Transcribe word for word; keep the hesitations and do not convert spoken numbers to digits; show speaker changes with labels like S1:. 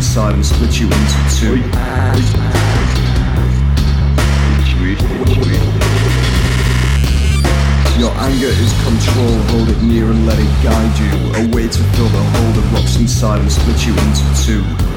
S1: inside and split you into two. Your anger is control, hold it near and let it guide you. A way to fill the hole that rocks inside and split you into two.